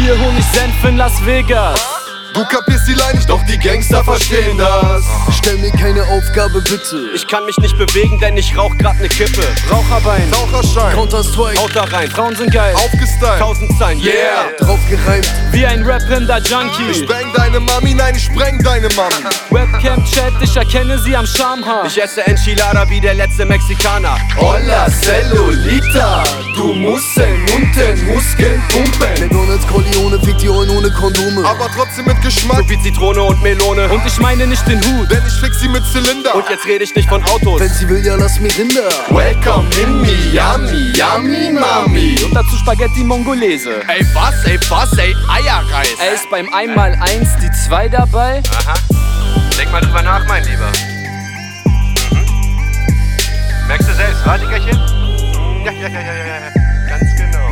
Hier Honigsenf in Las Vegas. Du kapierst die Line nicht, doch die Gangster verstehen das. Stell mir keine Aufgabe, bitte. Ich kann mich nicht bewegen, denn ich rauch grad ne Kippe. Raucherbein, Raucherschein, Counter-Strike, Haut da rein, Frauen sind geil. aufgestylt, 1000 Zeilen, yeah. draufgereimt. Wie ein rappender Junkie. Ich bang deine Mami, nein, ich spreng deine Mami. Webcam-Chat, ich erkenne sie am Schamhaar. Ich esse Enchilada wie der letzte Mexikaner. Hola, Cellulita, du musst unten Muskeln pumpen. McDonald's Corleone fickt die Rollen ohne Kondome. Aber trotzdem mit Geschmack, So wie Zitrone und Melone. Und ich meine nicht den Hut. denn ich fix sie mit Zylinder. Und jetzt rede ich nicht von Autos. Wenn sie will, ja lass mir Rinder. Welcome in Miami, yummy mami. Und dazu Spaghetti Mongolese. Ey, Eierreis. Ey, ist beim 1x1 die 2 dabei? Aha. Denk mal drüber nach, mein Lieber. Merkst du selbst, wa, Dickerchen? Ja. Ganz genau.